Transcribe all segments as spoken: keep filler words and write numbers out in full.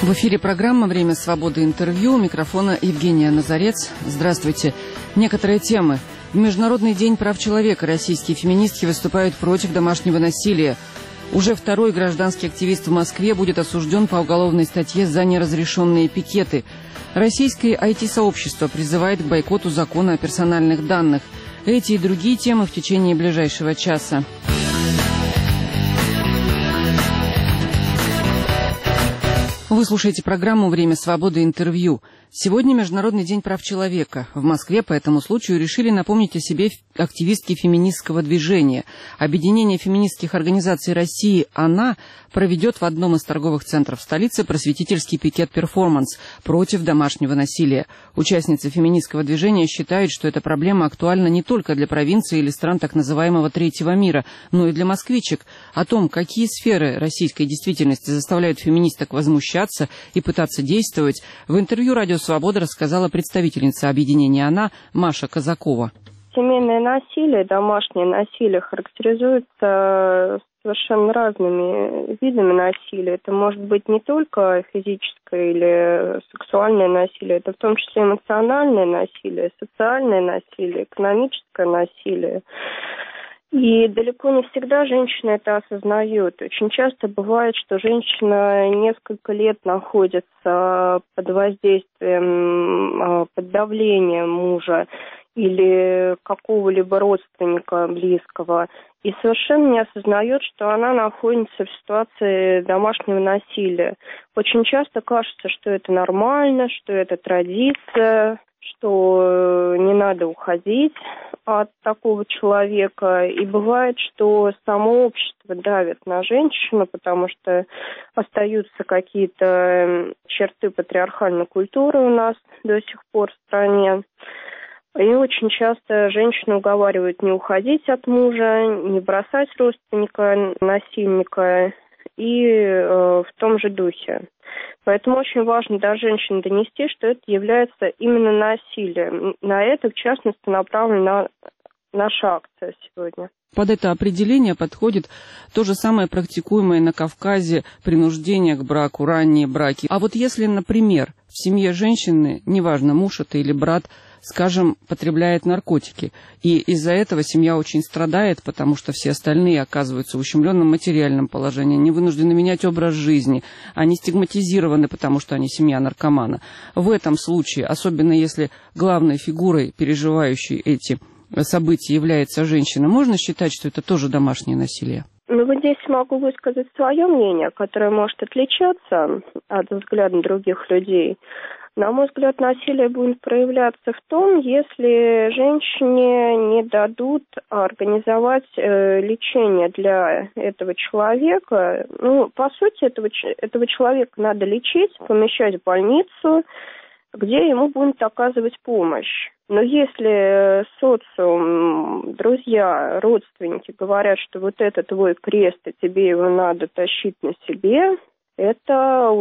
В эфире программа «Время свободы. Интервью». У микрофона Евгения Назарец. Здравствуйте. Некоторые темы. В Международный день прав человека российские феминистки выступают против домашнего насилия. Уже второй гражданский активист в Москве будет осужден по уголовной статье за неразрешенные пикеты. Российское ай ти-сообщество призывает к бойкоту закона о персональных данных. Эти и другие темы в течение ближайшего часа. Вы слушаете программу «Время свободы. Интервью». Сегодня Международный день прав человека. В Москве по этому случаю решили напомнить о себе активистки феминистского движения. Объединение феминистских организаций России «Она» проведет в одном из торговых центров столицы просветительский пикет-перформанс против домашнего насилия. Участницы феминистского движения считают, что эта проблема актуальна не только для провинции или стран так называемого третьего мира, но и для москвичек. О том, какие сферы российской действительности заставляют феминисток возмущаться и пытаться действовать, в интервью «Радио Свобода» рассказала представительница объединения «Она» Маша Казакова. Семейное насилие, домашнее насилие характеризуется совершенно разными видами насилия. Это может быть не только физическое или сексуальное насилие, это в том числе эмоциональное насилие, социальное насилие, экономическое насилие. И далеко не всегда женщина это осознает. Очень часто бывает, что женщина несколько лет находится под воздействием, под давлением мужа или какого-либо родственника близкого, и совершенно не осознает, что она находится в ситуации домашнего насилия. Очень часто кажется, что это нормально, что это традиция, что не надо уходить от такого человека. И бывает, что само общество давит на женщину, потому что остаются какие-то черты патриархальной культуры у нас до сих пор в стране. И очень часто женщину уговаривают не уходить от мужа, не бросать родственника, насильника, и э, в том же духе. Поэтому очень важно до женщин донести, что это является именно насилием. На это, в частности, направлена наша акция сегодня. Под это определение подходит то же самое практикуемое на Кавказе принуждение к браку, ранние браки. А вот если, например, в семье женщины, неважно, муж это или брат, скажем, потребляет наркотики, и из-за этого семья очень страдает, потому что все остальные оказываются в ущемленном материальном положении, они вынуждены менять образ жизни, они стигматизированы, потому что они семья наркомана. В этом случае, особенно если главной фигурой, переживающей эти события, является женщина, можно считать, что это тоже домашнее насилие? Ну, вот здесь могу высказать свое мнение, которое может отличаться от взгляда других людей. На мой взгляд, насилие будет проявляться в том, если женщине не дадут организовать э, лечение для этого человека. Ну, по сути, этого, этого человека надо лечить, помещать в больницу, где ему будут оказывать помощь. Но если социум, друзья, родственники говорят, что вот это твой крест, и тебе его надо тащить на себе, это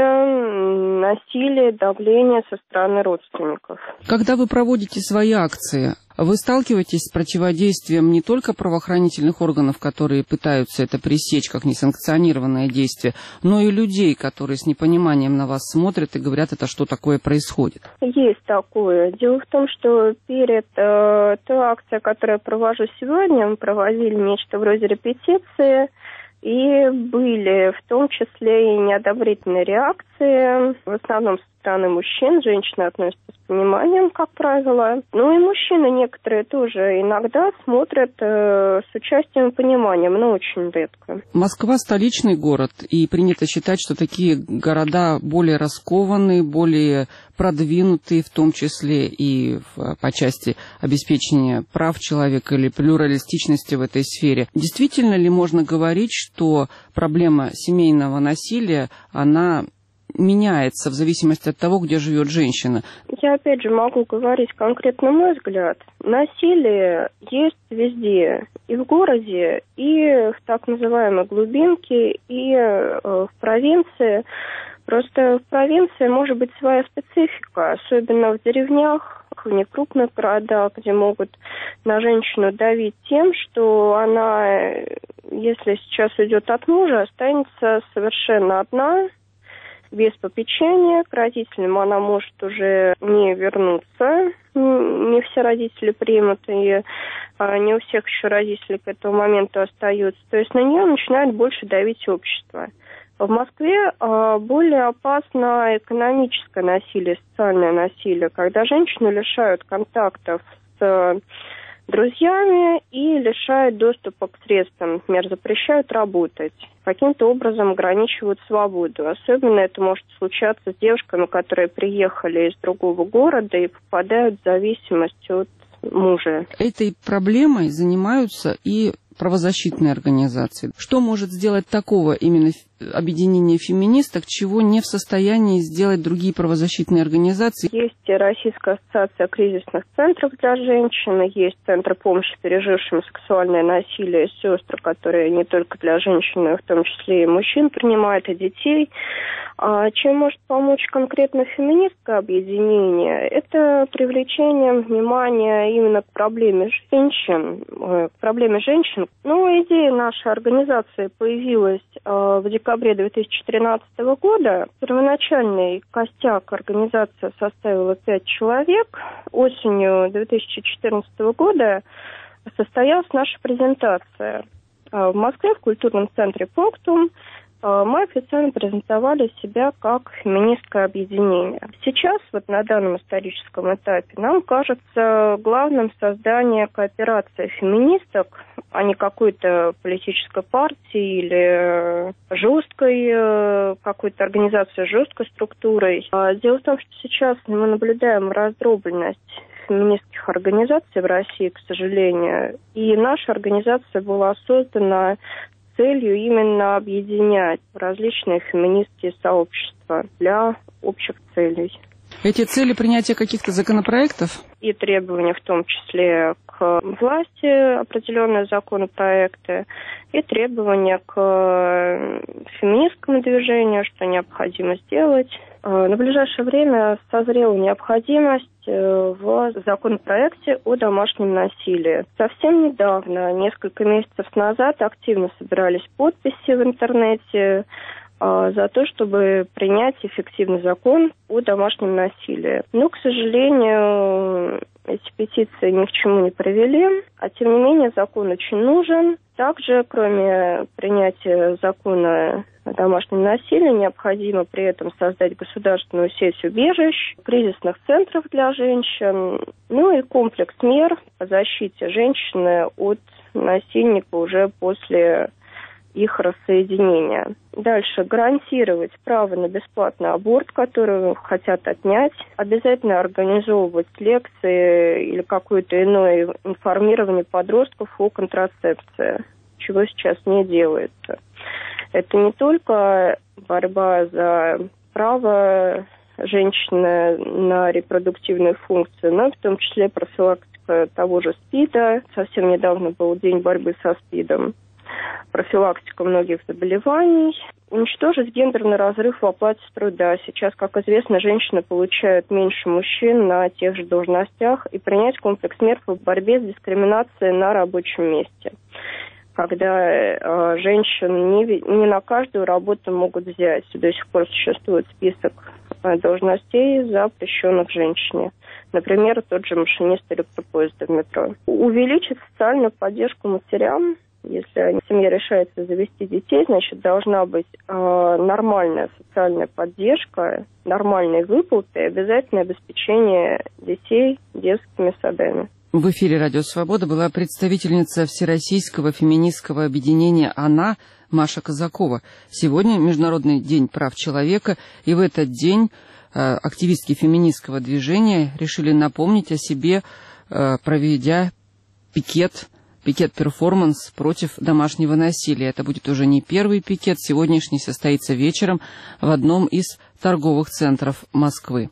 уже насилие, давление со стороны родственников. Когда вы проводите свои акции, вы сталкиваетесь с противодействием не только правоохранительных органов, которые пытаются это пресечь как несанкционированное действие, но и людей, которые с непониманием на вас смотрят и говорят, это что такое происходит? Есть такое. Дело в том, что перед э, той акцией, которую я провожу сегодня, мы проводили нечто вроде репетиции, и были в том числе и неодобрительные реакции, в основном со стороны мужчин. Женщины относятся с пониманием, как правило. Ну и мужчины некоторые тоже иногда смотрят э, с участием и пониманием, но очень редко. Москва столичный город, и принято считать, что такие города более раскованные, более продвинутые, в том числе и в, по части обеспечения прав человека или плюралистичности в этой сфере. Действительно ли можно говорить, что проблема семейного насилия, она меняется в зависимости от того, где живет женщина? Я опять же могу говорить конкретно мой взгляд. Насилие есть везде, и в городе, и в так называемой глубинке, и э, в провинции. Просто в провинции может быть своя специфика, особенно в деревнях, в некрупных городах, где могут на женщину давить тем, что она, если сейчас уйдет от мужа, останется совершенно одна, без попечения. К родителям она может уже не вернуться. Не все родители примут, и не у всех еще родители к этому моменту остаются. То есть на нее начинает больше давить общество. В Москве более опасно экономическое насилие, социальное насилие, когда женщину лишают контактов с друзьями и лишают доступа к средствам, например, запрещают работать, каким-то образом ограничивают свободу. Особенно это может случаться с девушками, которые приехали из другого города и попадают в зависимость от мужа. Этой проблемой занимаются и правозащитные организации. Что может сделать такого именно объединение феминисток, чего не в состоянии сделать другие правозащитные организации? Есть Российская ассоциация кризисных центров для женщин, есть Центр помощи пережившим сексуальное насилие, сестры, которые не только для женщин, но и в том числе и мужчин принимают, и детей. А чем может помочь конкретно феминистское объединение? Это привлечение внимания именно к проблеме женщин, к проблеме женщин. Ну, идея нашей организации появилась э, в декабре две тысячи тринадцатого года. Первоначальный костяк организации составила пять человек. Осенью две тысячи четырнадцатого года состоялась наша презентация. Э, в Москве в культурном центре «Пунктум» мы официально презентовали себя как феминистское объединение. Сейчас, вот на данном историческом этапе, нам кажется главным создание кооперации феминисток, а не какой-то политической партии или жесткой какой-то организации, жесткой структурой. Дело в том, что сейчас мы наблюдаем раздробленность феминистских организаций в России, к сожалению, и наша организация была создана целью именно объединять различные феминистские сообщества для общих целей. Эти цели принятия каких-то законопроектов? И требования в том числе к власти, определенные законопроекты, и требования к феминистскому движению, что необходимо сделать. На ближайшее время созрела необходимость в законопроекте о домашнем насилии. Совсем недавно, несколько месяцев назад, активно собирались подписи в интернете за то, чтобы принять эффективный закон о домашнем насилии. Но, к сожалению, эти петиции ни к чему не привели, а тем не менее закон очень нужен. Также, кроме принятия закона о домашнем насилии, необходимо при этом создать государственную сеть убежищ, кризисных центров для женщин, ну и комплекс мер по защите женщины от насильника уже после их рассоединения. Дальше гарантировать право на бесплатный аборт, который хотят отнять. Обязательно организовывать лекции или какое-то иное информирование подростков о контрацепции, чего сейчас не делается. Это не только борьба за право женщины на репродуктивную функцию, но в том числе профилактика того же СПИДа. Совсем недавно был день борьбы со СПИДом. Профилактика многих заболеваний, уничтожить гендерный разрыв в оплате труда. Сейчас, как известно, женщины получают меньше мужчин на тех же должностях, и принять комплекс мер по борьбе с дискриминацией на рабочем месте, когда э, женщин не, не на каждую работу могут взять. До сих пор существует список э, должностей, запрещенных женщине. Например, тот же машинист электропоезда в метро. Увеличить социальную поддержку матерям. Если семья решается завести детей, значит, должна быть э, нормальная социальная поддержка, нормальные выплаты и обязательное обеспечение детей детскими садами. В эфире «Радио Свобода» была представительница Всероссийского феминистского объединения «Она» Маша Казакова. Сегодня Международный день прав человека, и в этот день э, активистки феминистского движения решили напомнить о себе, э, проведя пикет пикет-перформанс против домашнего насилия. Это будет уже не первый пикет. Сегодняшний состоится вечером в одном из торговых центров Москвы.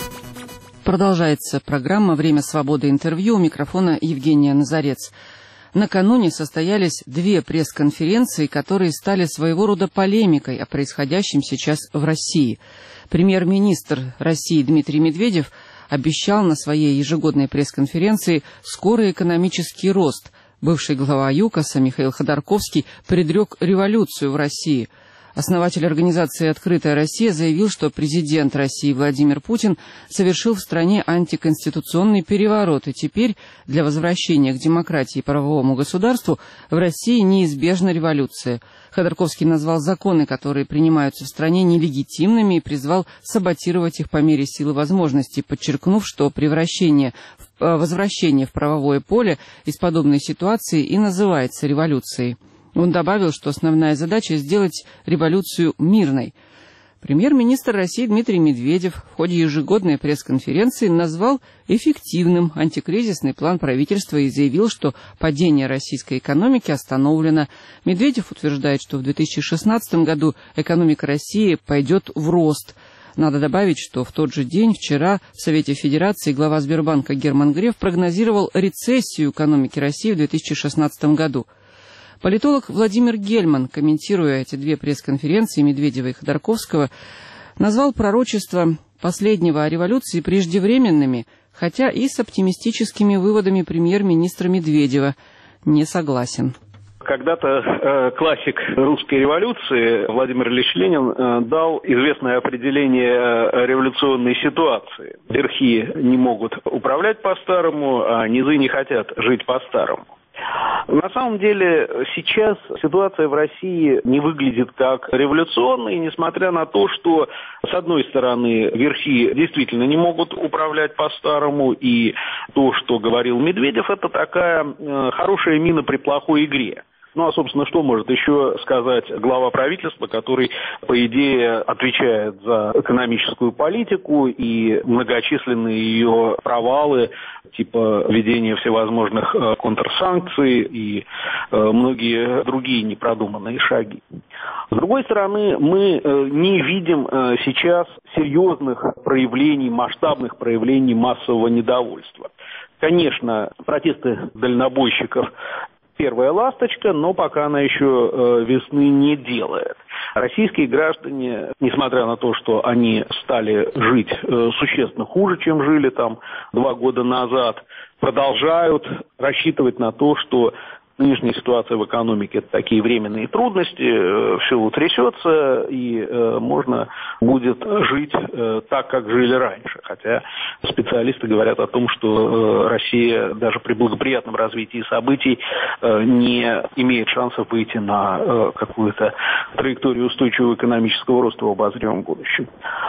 Продолжается программа «Время свободы. Интервью». У микрофона Евгения Назарец. Накануне состоялись две пресс-конференции, которые стали своего рода полемикой о происходящем сейчас в России. Премьер-министр России Дмитрий Медведев обещал на своей ежегодной пресс-конференции скорый экономический рост. Бывший глава ЮКОСа Михаил Ходорковский предрек революцию в России. Основатель организации «Открытая Россия» заявил, что президент России Владимир Путин совершил в стране антиконституционный переворот, и теперь для возвращения к демократии и правовому государству в России неизбежна революция. Ходорковский назвал законы, которые принимаются в стране, нелегитимными и призвал саботировать их по мере сил и возможностей, подчеркнув, что превращение в, возвращение в правовое поле из подобной ситуации и называется революцией. Он добавил, что основная задача – сделать революцию мирной. Премьер-министр России Дмитрий Медведев в ходе ежегодной пресс-конференции назвал эффективным антикризисный план правительства и заявил, что падение российской экономики остановлено. Медведев утверждает, что в две тысячи шестнадцатом году экономика России пойдет в рост. Надо добавить, что в тот же день, вчера, в Совете Федерации глава Сбербанка Герман Греф прогнозировал рецессию экономики России в две тысячи шестнадцатом году. Политолог Владимир Гельман, комментируя эти две пресс-конференции Медведева и Ходорковского, назвал пророчества последнего о революции преждевременными, хотя и с оптимистическими выводами премьер-министра Медведева не согласен. Когда-то э, классик русской революции Владимир Ильич Ленин э, дал известное определение э, революционной ситуации. Верхи не могут управлять по-старому, а низы не хотят жить по-старому. На самом деле сейчас ситуация в России не выглядит как революционная, несмотря на то, что, с одной стороны, верхи действительно не могут управлять по-старому, и то, что говорил Медведев, это такая э, хорошая мина при плохой игре. Ну, а, собственно, что может еще сказать глава правительства, который, по идее, отвечает за экономическую политику и многочисленные ее провалы, типа введения всевозможных э, контрсанкций и э, многие другие непродуманные шаги. С другой стороны, мы э, не видим э, сейчас серьезных проявлений, масштабных проявлений массового недовольства. Конечно, протесты дальнобойщиков первая ласточка, но пока она еще э, весны не делает. Российские граждане, несмотря на то, что они стали жить э, существенно хуже, чем жили там два года назад, продолжают рассчитывать на то, что нынешняя ситуация в экономике – это такие временные трудности, э, все утрясется, и э, можно будет жить э, так, как жили раньше. Хотя специалисты говорят о том, что э, Россия даже при благоприятном развитии событий э, не имеет шансов выйти на э, какую-то траекторию устойчивого экономического роста в обозримом будущем.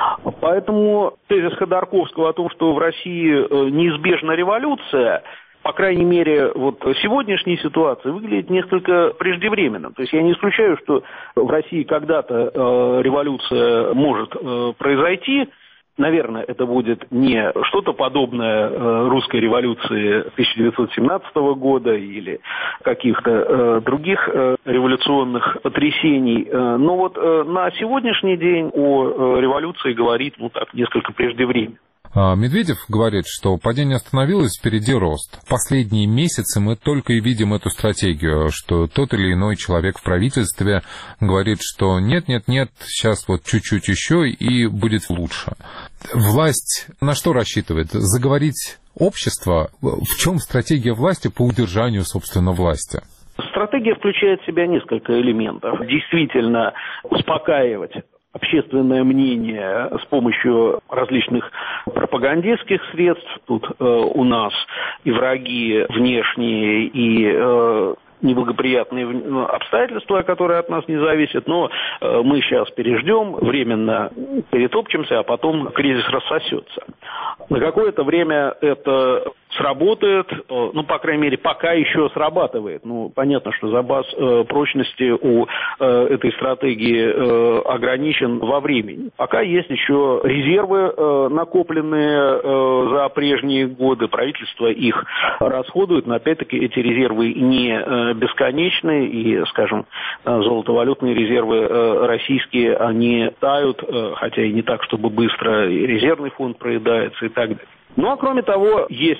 Поэтому тезис Ходорковского о том, что в России э, неизбежна революция, по крайней мере, вот сегодняшняя ситуация выглядит несколько преждевременно. То есть я не исключаю, что в России когда-то э, революция может э, произойти. Наверное, это будет не что-то подобное э, русской революции тысяча девятьсот семнадцатого года или каких-то э, других э, революционных потрясений. Э, но вот э, на сегодняшний день о э, революции говорит, ну так, несколько преждевременно. Медведев говорит, что падение остановилось, впереди рост. В последние месяцы мы только и видим эту стратегию, что тот или иной человек в правительстве говорит, что нет-нет-нет, сейчас вот чуть-чуть еще и будет лучше. Власть на что рассчитывает? Заговорить общество? В чем стратегия власти по удержанию, собственно, власти? Стратегия включает в себя несколько элементов. Действительно успокаивать общественное мнение с помощью различных пропагандистских средств. Тут э, у нас и враги внешние, и э, неблагоприятные обстоятельства, которые от нас не зависят, но э, мы сейчас переждем, временно перетопчемся, а потом кризис рассосется. На какое-то время это сработает, ну, по крайней мере, пока еще срабатывает. Ну, понятно, что запас э, прочности у э, этой стратегии э, ограничен во времени. Пока есть еще резервы, э, накопленные э, за прежние годы, правительство их расходует, но, опять-таки, эти резервы не э, бесконечны, и, скажем, золотовалютные резервы э, российские, они тают, э, хотя и не так, чтобы быстро, и резервный фонд проедается и так далее. Ну, а кроме того, есть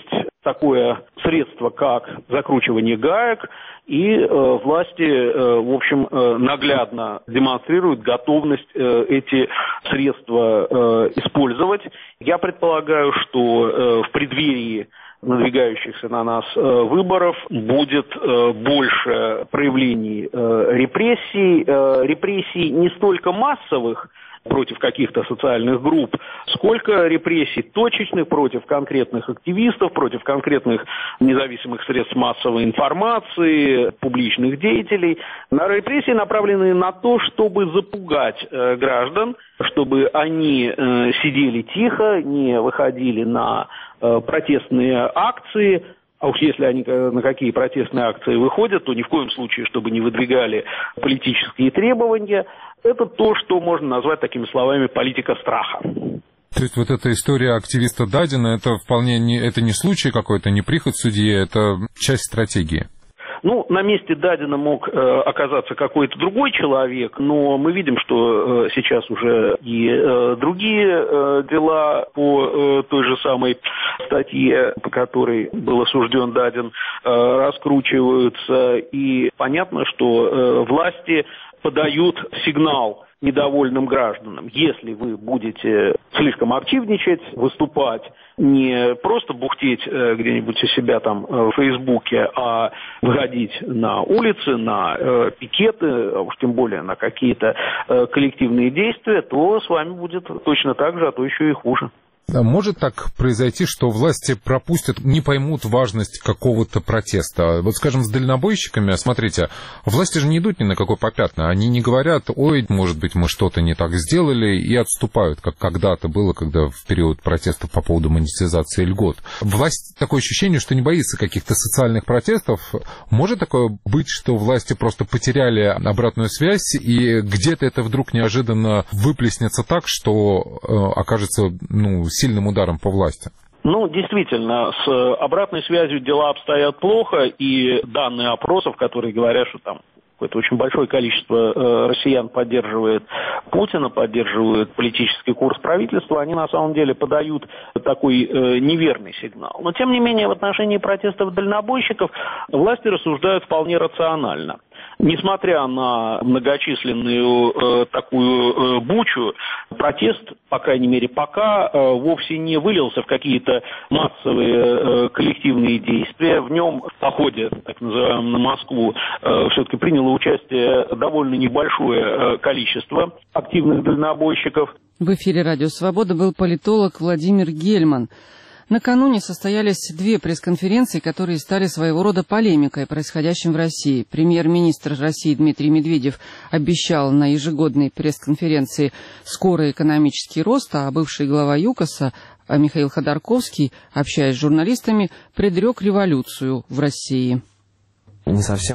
такое средство, как закручивание гаек, и э, власти, э, в общем, э, наглядно демонстрируют готовность э, эти средства э, использовать. Я предполагаю, что э, в преддверии надвигающихся на нас э, выборов будет э, больше проявлений э, репрессий, э, репрессий не столько массовых против каких-то социальных групп, сколько репрессий точечных против конкретных активистов, против конкретных независимых средств массовой информации, публичных деятелей. На репрессии направлены на то, чтобы запугать э, граждан, чтобы они э, сидели тихо, не выходили на э, протестные акции. А уж если они на какие протестные акции выходят, то ни в коем случае, чтобы не выдвигали политические требования. Это то, что можно назвать такими словами политика страха. То есть вот эта история активиста Дадина, это вполне не, это не случай какой-то, не прихоть судьи, это часть стратегии. Ну, на месте Дадина мог э, оказаться какой-то другой человек, но мы видим, что э, сейчас уже и э, другие э, дела по э, той же самой статье, по которой был осужден Дадин, э, раскручиваются. И понятно, что э, власти подают сигнал недовольным гражданам. Если вы будете слишком активничать, выступать, не просто бухтеть э, где-нибудь у себя там э, в Фейсбуке, а выходить на улицы, на э, пикеты, а уж тем более на какие-то э, коллективные действия, то с вами будет точно так же, а то еще и хуже. Может так произойти, что власти пропустят, не поймут важность какого-то протеста? Вот, скажем, с дальнобойщиками, смотрите, власти же не идут ни на какой попятный. Они не говорят, ой, может быть, мы что-то не так сделали, и отступают, как когда-то было, когда в период протестов по поводу монетизации льгот. Власть, такое ощущение, что не боится каких-то социальных протестов. Может такое быть, что власти просто потеряли обратную связь, и где-то это вдруг неожиданно выплеснется так, что э, окажется, ну, сильным ударом по власти? Ну, действительно, с обратной связью дела обстоят плохо, и данные опросов, которые говорят, что там какое-то очень большое количество э, россиян поддерживает Путина, поддерживает политический курс правительства, они на самом деле подают такой э, неверный сигнал. Но, тем не менее, в отношении протестов дальнобойщиков власти рассуждают вполне рационально. Несмотря на многочисленную э, такую э, бучу, протест, по крайней мере пока, э, вовсе не вылился в какие-то массовые э, коллективные действия. В нем в походе, так называемом, на Москву, э, все-таки приняло участие довольно небольшое э, количество активных дальнобойщиков. В эфире «Радио Свобода» был политолог Владимир Гельман. Накануне состоялись две пресс-конференции, которые стали своего рода полемикой происходящим в России. Премьер-министр России Дмитрий Медведев обещал на ежегодной пресс-конференции скорый экономический рост, а бывший глава ЮКОСа Михаил Ходорковский, общаясь с журналистами, предрек революцию в России. Не совсем.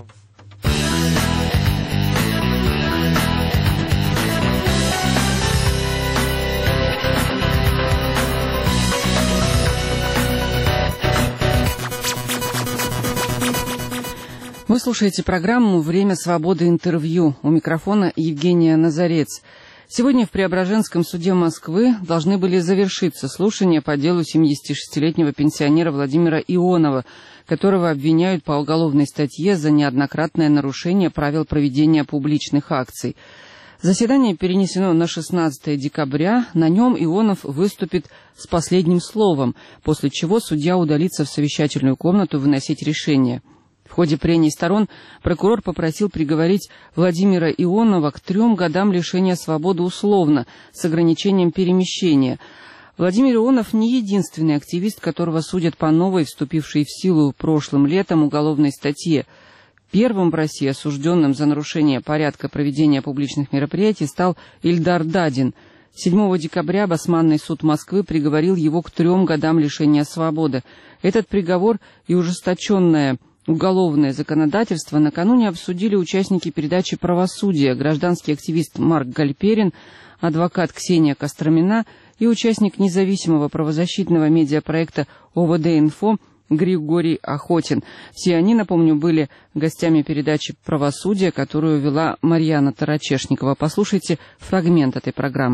Вы слушаете программу «Время свободы. Интервью». У микрофона Евгения Назарец. Сегодня в Преображенском суде Москвы должны были завершиться слушания по делу семидесятишестилетнего пенсионера Владимира Ионова, которого обвиняют по уголовной статье за неоднократное нарушение правил проведения публичных акций. Заседание перенесено на шестнадцатое декабря. На нем Ионов выступит с последним словом, после чего судья удалится в совещательную комнату выносить решение. В ходе прений сторон прокурор попросил приговорить Владимира Ионова к трем годам лишения свободы условно, с ограничением перемещения. Владимир Ионов не единственный активист, которого судят по новой, вступившей в силу прошлым летом, уголовной статье. Первым в России осужденным за нарушение порядка проведения публичных мероприятий стал Ильдар Дадин. седьмого декабря Басманный суд Москвы приговорил его к трем годам лишения свободы. Этот приговор и ужесточенное уголовное законодательство накануне обсудили участники передачи «Правосудие», гражданский активист Марк Гальперин, адвокат Ксения Костромина и участник независимого правозащитного медиапроекта ОВД-Инфо Григорий Охотин. Все они, напомню, были гостями передачи «Правосудие», которую вела Марьяна Тарачешникова. Послушайте фрагмент этой программы.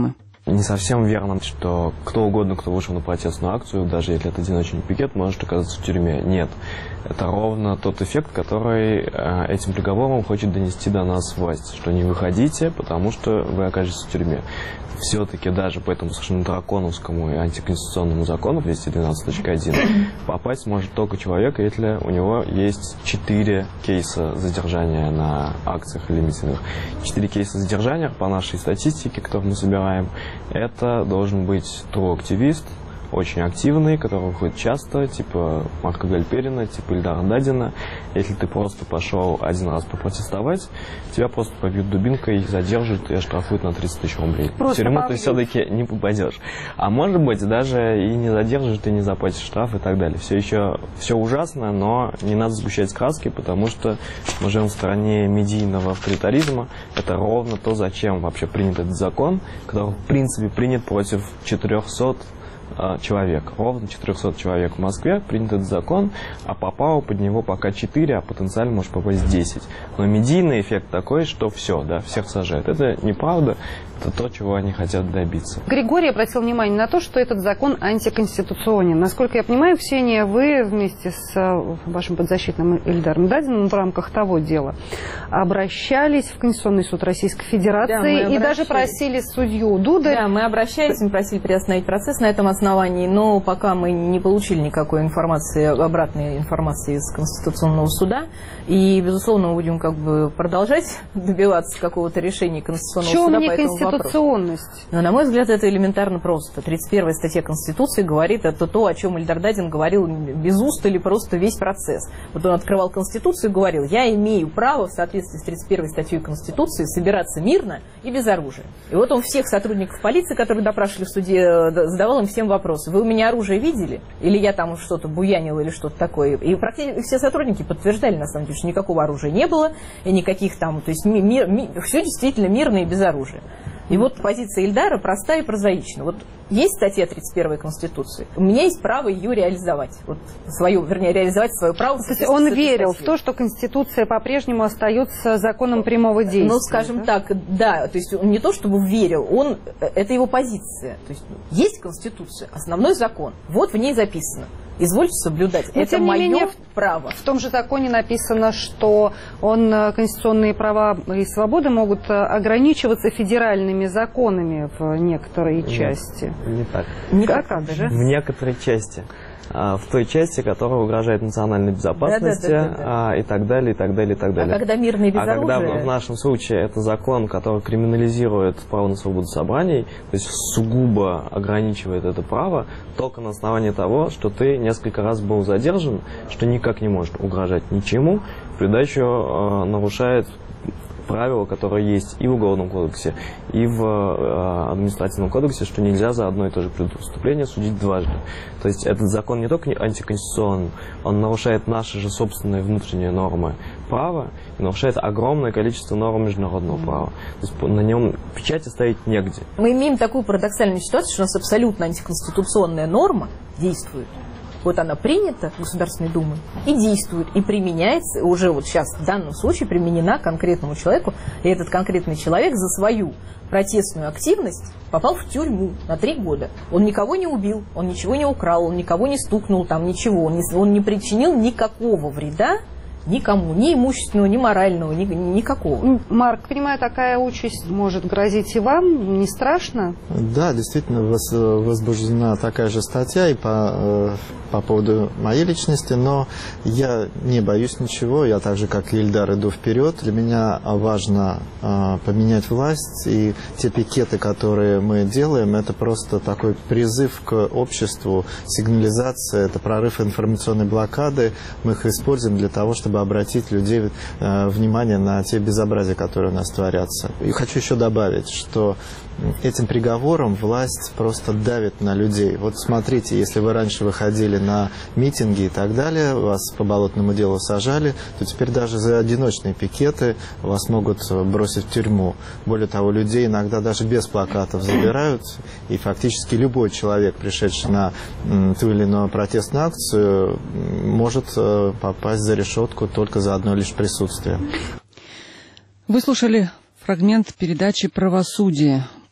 Не совсем верно, что кто угодно, кто вышел на протестную акцию, даже если это одиночный пикет, может оказаться в тюрьме. Нет. Это ровно тот эффект, который этим приговором хочет донести до нас власть. Что не выходите, потому что вы окажетесь в тюрьме. Все-таки даже по этому совершенно драконовскому и антиконституционному закону двести двенадцать точка один попасть может только человек, если у него есть четыре кейса задержания на акциях или митингах. Четыре кейса задержания, по нашей статистике, которую мы собираем, это должен быть тру-активист, очень активный, который выходит часто, типа Марка Гальперина, типа Ильдара Дадина. Если ты просто пошел один раз попротестовать, тебя просто побьют дубинкой, задержат и оштрафуют на тридцать тысяч рублей. Просто в тюрьму ты все-таки не попадешь. А может быть, даже и не задержат, и не заплатишь штраф и так далее. Все еще все ужасно, но не надо сгущать краски, потому что мы живем в стране медийного авторитаризма. Это ровно то, зачем вообще принят этот закон, который в принципе принят против четырехсот человек. Ровно четыреста человек в Москве принят этот закон, а попало под него пока четыре, а потенциально может попасть десять. Но медийный эффект такой, что все, да, всех сажают. Это неправда, это то, чего они хотят добиться. Григорий обратил внимание на то, что этот закон антиконституционен. Насколько я понимаю, Ксения, вы вместе с вашим подзащитным Ильдаром Дадиным в рамках того дела обращались в Конституционный суд Российской Федерации, да, и даже просили судью Дударь. Да, мы обращались, мы просили приостановить процесс на этом основании, но пока мы не получили никакой информации, обратной информации из Конституционного суда. И, безусловно, мы будем как бы продолжать добиваться какого-то решения Конституционного суда по этому конституционность? Но, на мой взгляд, это элементарно просто. тридцать первая статья Конституции говорит, это то, о чем Ильдар Дадин говорил без уст или просто весь процесс. Вот он открывал Конституцию и говорил: я имею право в соответствии с тридцать первой статьей Конституции собираться мирно и без оружия. И вот он всех сотрудников полиции, которые допрашивали в суде, задавал им всем вопросы: вы у меня оружие видели? Или я там что-то буянил или что-то такое? И практически все сотрудники подтверждали, на самом деле, что никакого оружия не было, и никаких там, то есть мир, мир, все действительно мирно и без оружия. И вот позиция Ильдара простая и прозаична. Вот есть статья тридцать первой Конституции, у меня есть право ее реализовать. Вот свою, вернее, реализовать свое право. Кстати, он верил статьей. в то, что Конституция по-прежнему остается законом прямого действия. Ну, скажем да? так, да, то есть он не то чтобы верил, он, это его позиция. То есть есть Конституция, основной закон, вот в ней записано. Извольте соблюдать. Но, это мое право. В том же законе написано, что он, конституционные права и свободы могут ограничиваться федеральными законами в некоторой Нет, части. Не так. Не как, как же? В некоторой части. В той части, которая угрожает национальной безопасности, да, да, да, да, да. и так далее, и так далее, и так далее. А когда мирно и без а оружия? когда в нашем случае это закон, который криминализирует право на свободу собраний, то есть сугубо ограничивает это право, только на основании того, что ты несколько раз был задержан, что никак не может угрожать ничему, в придачу э, нарушает правила, которые есть и в Уголовном кодексе, и в э, Административном кодексе, что нельзя за одно и то же преступление судить дважды. То есть этот закон не только не антиконституционный, он нарушает наши же собственные внутренние нормы права и нарушает огромное количество норм международного mm-hmm. права. То есть на нем печати ставить негде. Мы имеем такую парадоксальную ситуацию, что у нас абсолютно антиконституционная норма действует. Вот она принята Государственной Думой и действует, и применяется, уже вот сейчас в данном случае применена конкретному человеку, и этот конкретный человек за свою протестную активность попал в тюрьму на три года. Он никого не убил, он ничего не украл, он никого не стукнул, там ничего, он не, он не причинил никакого вреда никому, ни имущественного, ни морального, ни, никакого. Марк, понимаю, такая участь может грозить и вам, не страшно? Да, действительно, возбуждена такая же статья и по, по поводу моей личности, но я не боюсь ничего, я так же, как и Ильдар, иду вперед. Для меня важно а, поменять власть, и те пикеты, которые мы делаем, это просто такой призыв к обществу, сигнализация, это прорыв информационной блокады, мы их используем для того, чтобы обратить людей э, внимание на те безобразия, которые у нас творятся. И хочу еще добавить, что этим приговором власть просто давит на людей. Вот смотрите, если вы раньше выходили на митинги и так далее, вас по болотному делу сажали, то теперь даже за одиночные пикеты вас могут бросить в тюрьму. Более того, людей иногда даже без плакатов забирают, и фактически любой человек, пришедший на м, ту или иную протестную акцию, может э, попасть за решетку только за одно лишь присутствие. Вы слушали фрагмент передачи «Правосудие».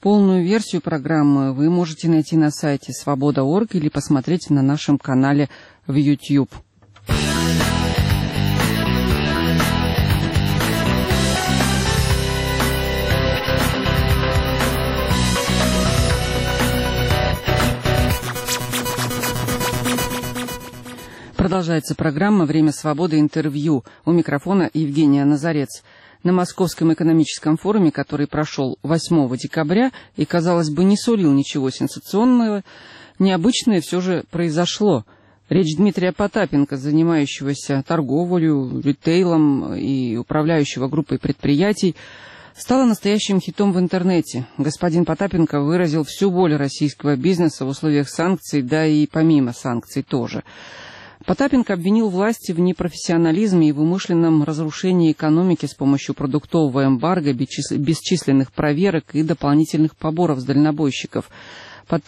Полную версию программы вы можете найти на сайте свобода точка орг или посмотреть на нашем канале в YouTube. Продолжается программа «Время свободы. Интервью». У микрофона Евгения Назарец. На Московском экономическом форуме, который прошел восьмого декабря и, казалось бы, не сулил ничего сенсационного, необычное все же произошло. Речь Дмитрия Потапенко, занимающегося торговлей, ритейлом и управляющего группой предприятий, стала настоящим хитом в интернете. Господин Потапенко выразил всю боль российского бизнеса в условиях санкций, да и помимо санкций тоже. Потапенко обвинил власти в непрофессионализме и в умышленном разрушении экономики с помощью продуктового эмбарго, бесчисленных проверок и дополнительных поборов с дальнобойщиков. Под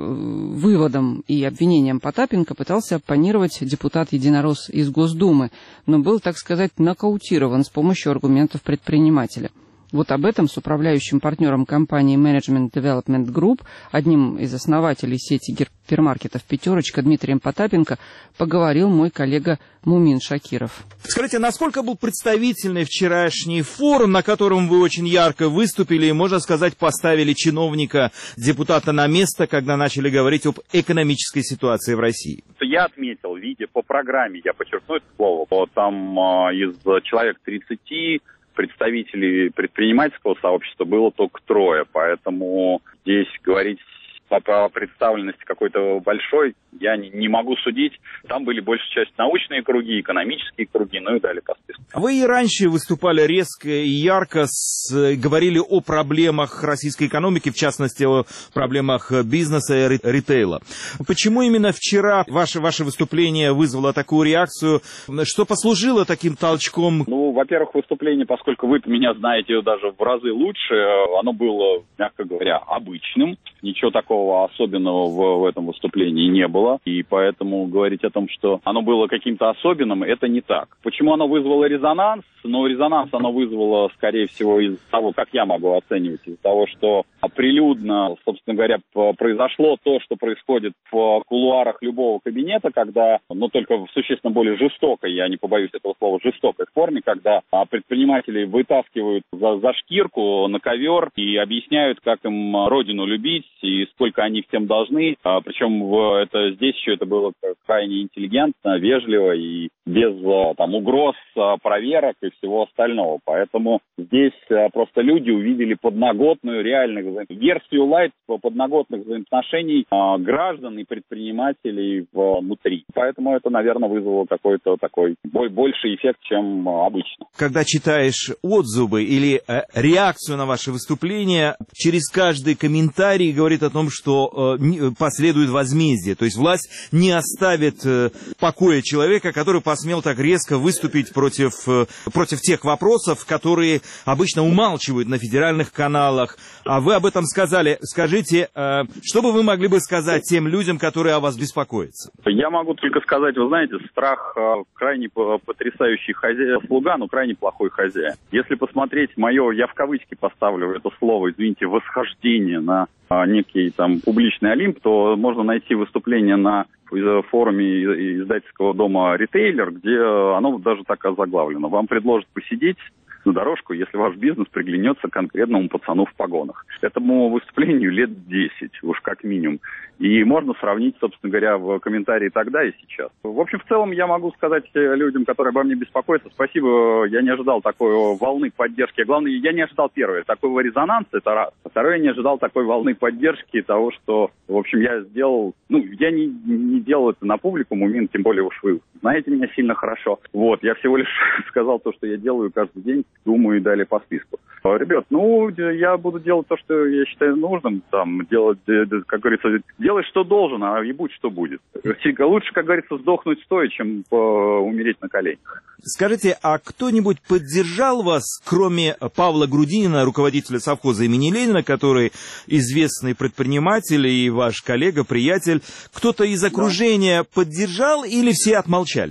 выводом и обвинением Потапенко пытался оппонировать депутат-единорос из Госдумы, но был, так сказать, нокаутирован с помощью аргументов предпринимателя. Вот об этом с управляющим партнером компании Management Development Group, одним из основателей сети гипермаркетов «Пятерочка» Дмитрием Потапенко, поговорил мой коллега Мумин Шакиров. Скажите, насколько был представительный вчерашний форум, на котором вы очень ярко выступили и, можно сказать, поставили чиновника, депутата на место, когда начали говорить об экономической ситуации в России? Я отметил, видя по программе, я подчеркну это слово, там из человек тридцати представителей предпринимательского сообщества было только трое, поэтому здесь говорить по представленности какой-то большой я не, не могу судить. Там были большей частью научные круги, экономические круги, ну и далее по списку. Вы и раньше выступали резко и ярко, с, говорили о проблемах российской экономики, в частности, о проблемах бизнеса и ритейла. Почему именно вчера ваше, ваше выступление вызвало такую реакцию? Что послужило таким толчком? Ну, во-первых, выступление, поскольку вы меня знаете даже в разы лучше, оно было, мягко говоря, обычным. Ничего такого особенного в, в этом выступлении не было. И поэтому говорить о том, что оно было каким-то особенным, это не так. Почему оно вызвало резонанс? Ну, резонанс оно вызвало, скорее всего, из того, как я могу оценивать, из того, что прилюдно, собственно говоря, произошло то, что происходит в кулуарах любого кабинета, когда, ну, только в существенно более жестокой, я не побоюсь этого слова, жестокой форме, когда предприниматели вытаскивают за, за шкирку на ковер и объясняют, как им родину любить и сколько они всем должны. Причем это здесь еще это было крайне интеллигентно, вежливо и без там угроз, проверок и всего остального. Поэтому здесь просто люди увидели подноготную реальных версию лайт подноготных взаимоотношений граждан и предпринимателей внутри. Поэтому это, наверное, вызвало какой-то такой больший эффект, чем обычно. Когда читаешь отзывы или э, реакцию на ваше выступление, через каждый комментарий говорит о том, что э, последует возмездие. То есть власть не оставит э, покоя человека, который посмел так резко выступить против, э, против тех вопросов, которые обычно умалчивают на федеральных каналах. А вы об этом сказали. Скажите, э, что бы вы могли бы сказать тем людям, которые о вас беспокоятся? Я могу только сказать, вы знаете, страх э, крайне потрясающий хозяин, слуга, но крайне плохой хозяин. Если посмотреть мое, я в кавычки поставлю это слово, извините, восхождение на э, некий там публичный олимп, то можно найти выступление на форуме издательского дома «Ритейлер», где оно даже так озаглавлено. Вам предложат посидеть на дорожку, если ваш бизнес приглянется конкретному пацану в погонах. Этому выступлению лет десять, уж как минимум. И можно сравнить, собственно говоря, в комментарии тогда и сейчас. В общем, в целом я могу сказать людям, которые обо мне беспокоятся, спасибо, я не ожидал такой волны поддержки. Главное, я не ожидал, первое, такого резонанса, это раз. А второе, я не ожидал такой волны поддержки того, что, в общем, я сделал, ну, я не, не делал это на публику, Мумин, тем более уж вы знаете меня сильно хорошо. Вот, я всего лишь сказал то, что я делаю каждый день, думаю и далее по списку. Ребят, ну, я буду делать то, что я считаю нужным, там, делать, как говорится, делай, что должен, а и будь, что будет. Лучше, как говорится, сдохнуть стоя, чем умереть на коленях. Скажите, а кто-нибудь поддержал вас, кроме Павла Грудинина, руководителя совхоза имени Ленина, который известный предприниматель и ваш коллега, приятель, кто-то из окружения да. поддержал или все отмолчались?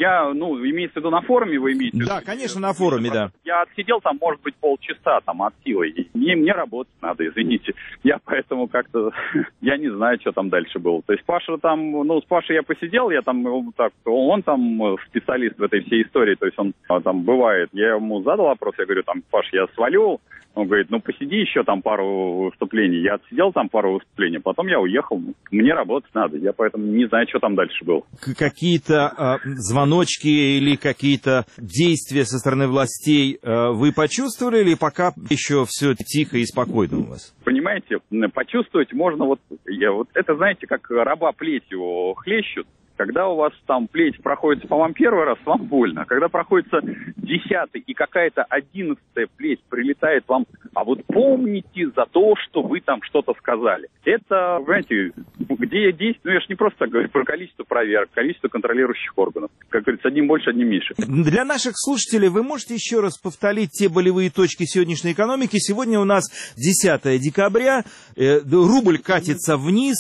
Я, ну, имеется в виду на форуме, вы имеете в виду? Да, конечно, на форуме, да. Я отсидел там, может быть, полчаса там от силы. И мне, мне работать надо, извините. Я поэтому как-то, я не знаю, что там дальше было. То есть Паша там, ну, с Пашей я посидел, я там, так, он там специалист в этой всей истории, то есть он там бывает. Я ему задал вопрос, я говорю, там, Паш, я свалил. Он говорит, ну, посиди еще там пару выступлений. Я отсидел там пару выступлений, потом я уехал. Мне работать надо, я поэтому не знаю, что там дальше было. Какие-то э, звоночки или какие-то действия со стороны властей э, вы почувствовали, или пока еще все тихо и спокойно у вас? Понимаете, почувствовать можно вот, я, вот это, знаете, как раба плетью хлещут. Когда у вас там плеть проходит, по-моему, первый раз, вам больно. Когда проходится десятый и какая-то одиннадцатая плеть прилетает вам, а вот помните за то, что вы там что-то сказали. Это, понимаете, где я действую, ну я же не просто так говорю про количество проверок, количество контролирующих органов. Как говорится, одним больше, одним меньше. Для наших слушателей вы можете еще раз повторить те болевые точки сегодняшней экономики? Сегодня у нас десятое декабря, рубль катится вниз,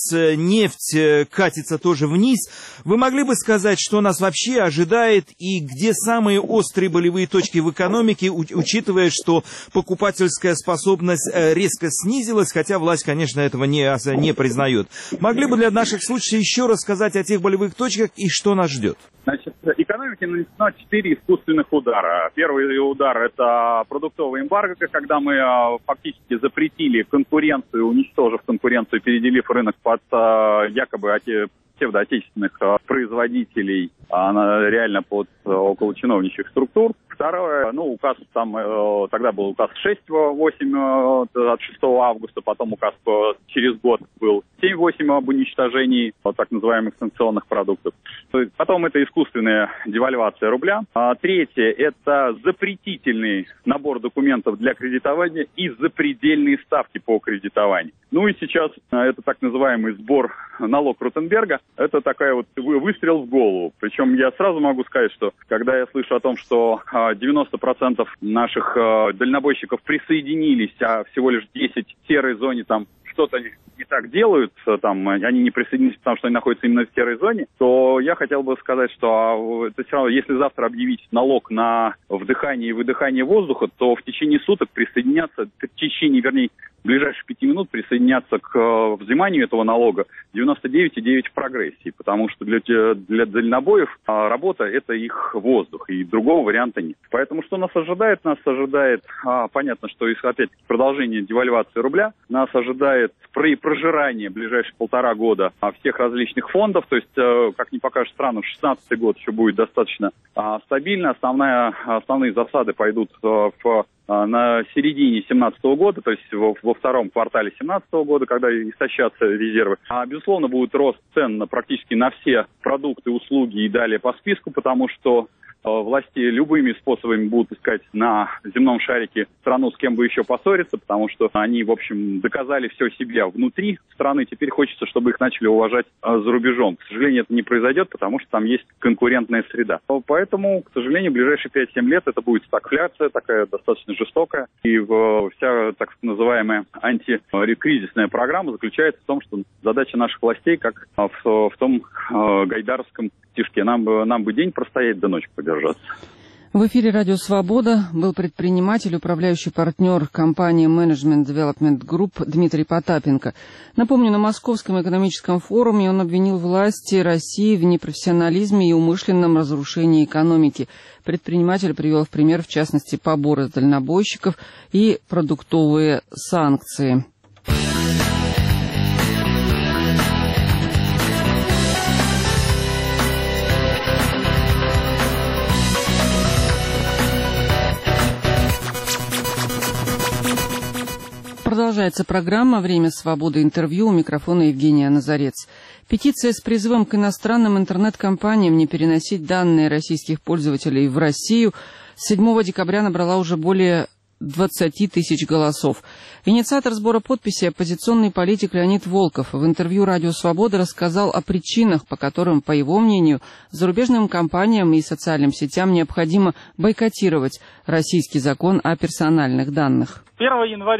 нефть катится тоже вниз. Вы могли бы сказать, что нас вообще ожидает и где самые острые болевые точки в экономике, учитывая, что покупательская способность резко снизилась, хотя власть, конечно, этого не, не признает. Могли бы для наших слушателей еще раз сказать о тех болевых точках и что нас ждет? Значит, экономике нанесено четыре искусственных удара. Первый удар – это продуктовая эмбарго, когда мы фактически запретили конкуренцию, уничтожив конкуренцию, переделив рынок под якобы псевдоотечественных производителей, а реально под около чиновничьих структур. Второе, ну, указ там, э, тогда был указ шесть восемь э, от шестого августа, потом указ э, через год был семь восемь об уничтожении э, так называемых санкционных продуктов. Потом это искусственная девальвация рубля. А третье, это запретительный набор документов для кредитования и запредельные ставки по кредитованию. Ну и сейчас э, это так называемый сбор налог Ротенберга. Это такая вот выстрел в голову. Причем я сразу могу сказать, что когда я слышу о том, что э, девяносто процентов наших э, дальнобойщиков присоединились, а всего лишь десять в серой зоне там что-то не так делают, там, они не присоединились, потому что они находятся именно в серой зоне, то я хотел бы сказать, что это все равно, если завтра объявить налог на вдыхание и выдыхание воздуха, то в течение суток присоединяться, в течение, вернее, ближайших пяти минут присоединяться к взиманию этого налога девяносто девять и девять в прогрессии, потому что для, для дальнобоев работа – это их воздух, и другого варианта нет. Поэтому что нас ожидает? Нас ожидает, понятно, что опять-таки продолжение девальвации рубля, нас ожидает прожирание в ближайшие полтора года всех различных фондов, то есть, как ни покажет странно, шестнадцатый год еще будет достаточно стабильно, основная, основные засады пойдут в на середине семнадцатого года, то есть во, во втором квартале семнадцатого года, когда истощатся резервы. А, безусловно, будет рост цен на, практически на все продукты, услуги и далее по списку, потому что э, власти любыми способами будут искать на земном шарике страну, с кем бы еще поссориться, потому что они, в общем, доказали все себе внутри страны. Теперь хочется, чтобы их начали уважать э, за рубежом. К сожалению, это не произойдет, потому что там есть конкурентная среда. Поэтому, к сожалению, в ближайшие пять-семь лет это будет стагфляция, такая достаточно жестокая. И вся так называемая антикризисная программа заключается в том, что задача наших властей, как в, в том э, гайдаровском стишке, нам бы, нам бы день простоять, да ночь продержаться. В эфире «Радио Свобода» был предприниматель, управляющий партнер компании Management Development Group Дмитрий Потапенко. Напомню, на Московском экономическом форуме он обвинил власти России в непрофессионализме и умышленном разрушении экономики. Предприниматель привел в пример, в частности, поборы с дальнобойщиков и продуктовые санкции. Продолжается программа «Время свободы» интервью. У микрофона Евгения Назарец. Петиция с призывом к иностранным интернет-компаниям не переносить данные российских пользователей в Россию с седьмого декабря набрала уже более двадцати тысяч голосов. Инициатор сбора подписей, оппозиционный политик Леонид Волков, в интервью «Радио Свобода» рассказал о причинах, по которым, по его мнению, зарубежным компаниям и социальным сетям необходимо бойкотировать российский закон о персональных данных. первого января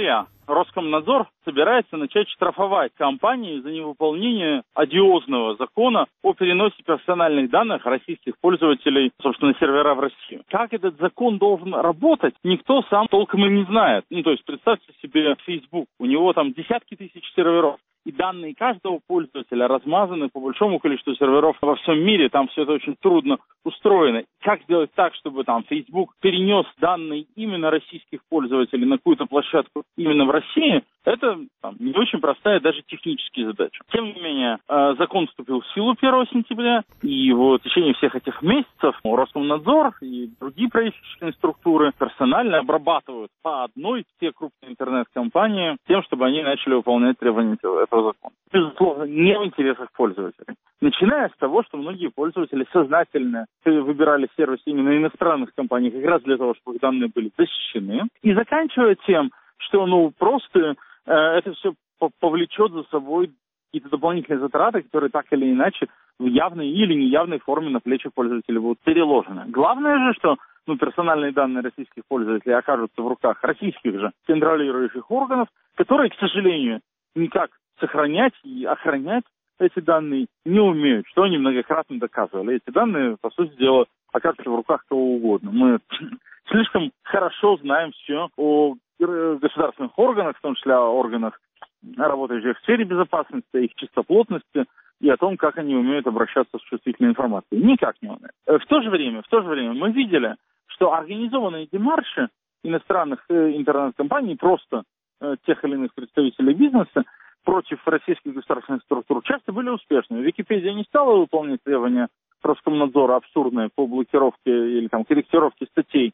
Роскомнадзор собирается начать штрафовать компании за невыполнение одиозного закона о переносе персональных данных российских пользователей, собственно, на сервера в Россию. Как этот закон должен работать, никто сам толком и не знает. Ну, то есть, представьте себе Facebook, у него там десятки тысяч серверов. И данные каждого пользователя размазаны по большому количеству серверов во всем мире. Там все это очень трудно устроено. Как сделать так, чтобы там Facebook перенес данные именно российских пользователей на какую-то площадку именно в России, это там, не очень простая даже техническая задача. Тем не менее, э, закон вступил в силу первого сентября, и вот в течение всех этих месяцев Роскомнадзор и другие правительственные структуры персонально обрабатывают по одной все крупные интернет-компании тем, чтобы они начали выполнять требования этого закона. Безусловно, не в интересах пользователей. Начиная с того, что многие пользователи сознательно выбирали сервисы именно иностранных компаний как раз для того, чтобы их данные были защищены, и заканчивая тем, что ну просто э, это все повлечет за собой какие-то дополнительные затраты, которые так или иначе в явной или неявной форме на плечи пользователей будут переложены. Главное же, что ну, персональные данные российских пользователей окажутся в руках российских же контролирующих органов, которые, к сожалению, никак сохранять и охранять эти данные не умеют, что они многократно доказывали. Эти данные, по сути дела, окажутся в руках кого угодно. Мы слишком хорошо знаем все о государственных органах, в том числе о органах, работающих в сфере безопасности, их чистоплотности и о том, как они умеют обращаться с чувствительной информацией. Никак не умеют. В то же время, в то же время мы видели, что организованные демарши иностранных интернет-компаний, просто тех или иных представителей бизнеса, против российских государственных структур часто были успешными. Википедия не стала выполнять требования Роскомнадзора абсурдные по блокировке или там корректировке статей,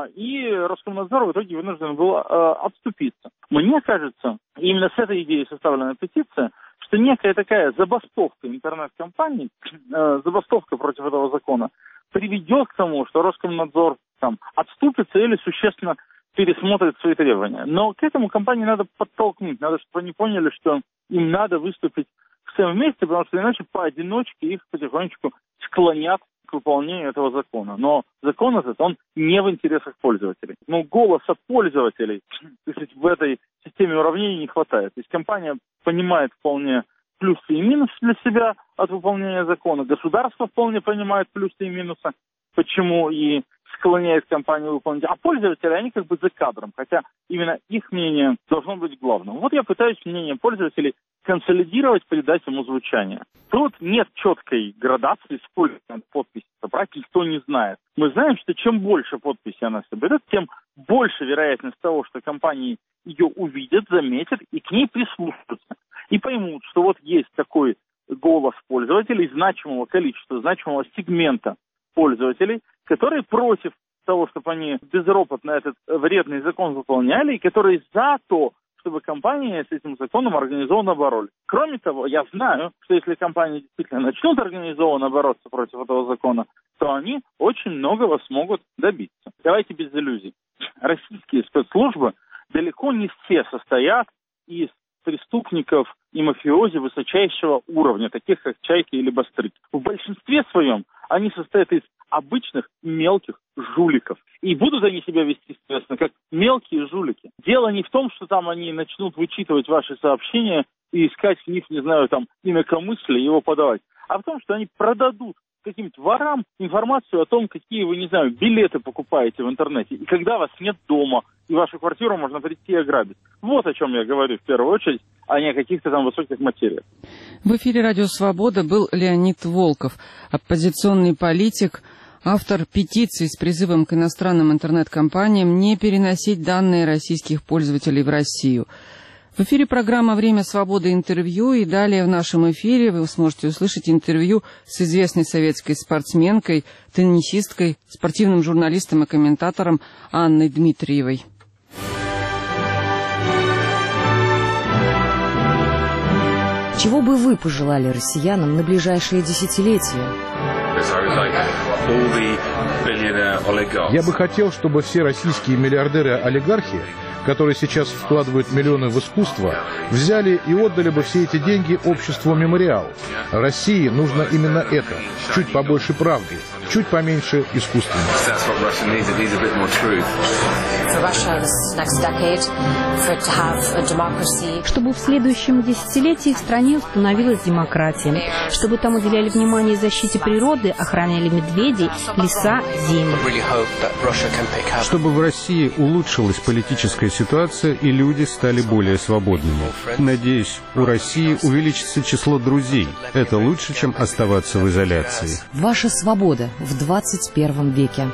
и Роскомнадзор в итоге вынужден был отступиться. Мне кажется, именно с этой идеей составлена петиция, что некая такая забастовка интернет-компаний, забастовка против этого закона приведет к тому, что Роскомнадзор там отступится или существенно пересмотрит свои требования. Но к этому компании надо подтолкнуть, надо, чтобы они поняли, что им надо выступить всем вместе, потому что иначе поодиночке их потихонечку склонят к выполнению этого закона. Но закон этот, он не в интересах пользователей. Но голоса пользователей в этой системе уравнений не хватает. То есть компания понимает вполне плюсы и минусы для себя от выполнения закона. Государство вполне понимает плюсы и минусы, почему и склоняет компанию выполнить. А пользователи, они как бы за кадром, хотя именно их мнение должно быть главным. Вот я пытаюсь мнение пользователей консолидировать, придать ему звучание. Тут нет четкой градации, сколько подписей собрать, никто не знает. Мы знаем, что чем больше подписей она соберет, тем больше вероятность того, что компании ее увидят, заметят и к ней прислушаются. И поймут, что вот есть такой голос пользователей, значимого количества, значимого сегмента пользователей, которые против того, чтобы они безропотно этот вредный закон выполняли, и которые за то, чтобы компании с этим законом организованно боролись. Кроме того, я знаю, что если компании действительно начнут организованно бороться против этого закона, то они очень многого смогут добиться. Давайте без иллюзий. Российские спецслужбы далеко не все состоят из преступников и мафиози высочайшего уровня, таких как Чайка или Бастрык. В большинстве своем они состоят из обычных мелких жуликов. И будут они себя вести, естественно, как мелкие жулики. Дело не в том, что там они начнут вычитывать ваши сообщения и искать в них, не знаю, там, инакомыслие, его подавать, а в том, что они продадут каким-то ворам информацию о том, какие вы, не знаю, билеты покупаете в интернете, и когда вас нет дома, и вашу квартиру можно прийти и ограбить. Вот о чем я говорю в первую очередь, а не о каких-то там высоких материях. В эфире «Радио Свобода» был Леонид Волков, оппозиционный политик, автор петиции с призывом к иностранным интернет-компаниям не переносить данные российских пользователей в Россию. В эфире программа «Время свободы. Интервью», и далее в нашем эфире вы сможете услышать интервью с известной советской спортсменкой, теннисисткой, спортивным журналистом и комментатором Анной Дмитриевой. Чего бы вы пожелали россиянам на ближайшие десятилетия? Я бы хотел, чтобы все российские миллиардеры-олигархи, которые сейчас вкладывают миллионы в искусство, взяли и отдали бы все эти деньги обществу «Мемориал». России нужно именно это. Чуть побольше правды, чуть поменьше искусственности. Чтобы в следующем десятилетии в стране установилась демократия, чтобы там уделяли внимание защите природы, охраняли медведей, леса, земли. Чтобы в России улучшилась политическая ситуация и люди стали более свободными. Надеюсь, у России увеличится число друзей. Это лучше, чем оставаться в изоляции. Ваша свобода в двадцать первом веке.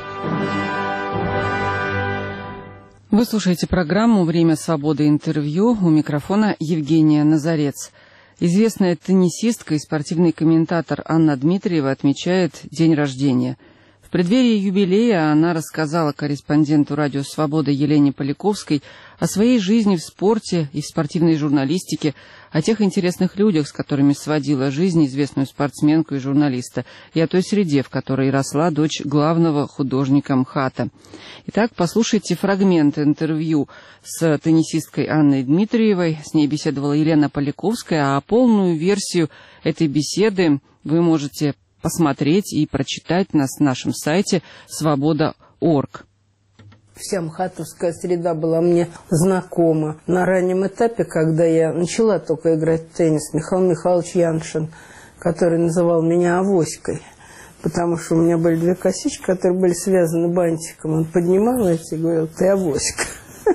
Вы слушаете программу «Время свободы. Интервью». У микрофона Евгения Назарец. Известная теннисистка и спортивный комментатор Анна Дмитриева отмечает день рождения. В преддверии юбилея она рассказала корреспонденту «Радио Свобода» Елене Поляковской о своей жизни в спорте и в спортивной журналистике, о тех интересных людях, с которыми сводила жизнь известную спортсменку и журналиста, и о той среде, в которой росла дочь главного художника МХАТа. Итак, послушайте фрагмент интервью с теннисисткой Анной Дмитриевой. С ней беседовала Елена Поляковская, а полную версию этой беседы вы можете посмотреть и прочитать на нашем сайте свобода точка орг. Вся мхатовская среда была мне знакома. На раннем этапе, когда я начала только играть в теннис, Михаил Михайлович Яншин, который называл меня Авоськой, потому что у меня были две косички, которые были связаны бантиком. Он поднимал эти и говорил: ты Авоська.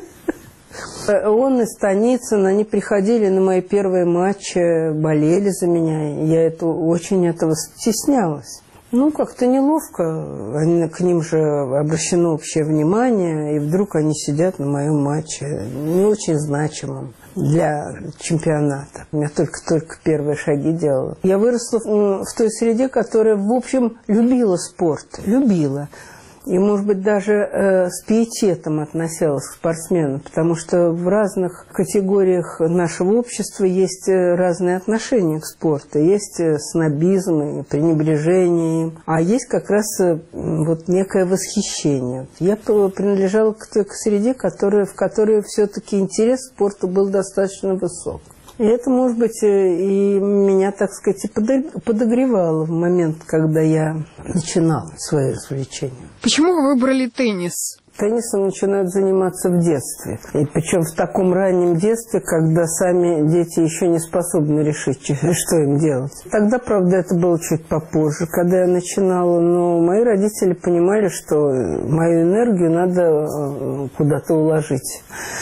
Он и Станицын, они приходили на мои первые матчи, болели за меня. Я это, очень этого стеснялась. Ну, как-то неловко, они, к ним же обращено общее внимание, и вдруг они сидят на моем матче, не очень значимом для чемпионата. Я только-только первые шаги делала. Я выросла в той среде, которая, в общем, любила спорт, любила. И, может быть, даже э, с пиететом относилась к спортсменам, потому что в разных категориях нашего общества есть разные отношения к спорту. Есть снобизм и пренебрежение им, а есть как раз э, вот некое восхищение. Я принадлежала к той среде, которая, в которой все-таки интерес к спорту был достаточно высок. И это, может быть, и меня, так сказать, и подогревало в момент, когда я начинала свои развлечения. Почему вы выбрали теннис? Теннисом начинают заниматься в детстве. И причем в таком раннем детстве, когда сами дети еще не способны решить, что им делать. Тогда, правда, это было чуть попозже, когда я начинала. Но мои родители понимали, что мою энергию надо куда-то уложить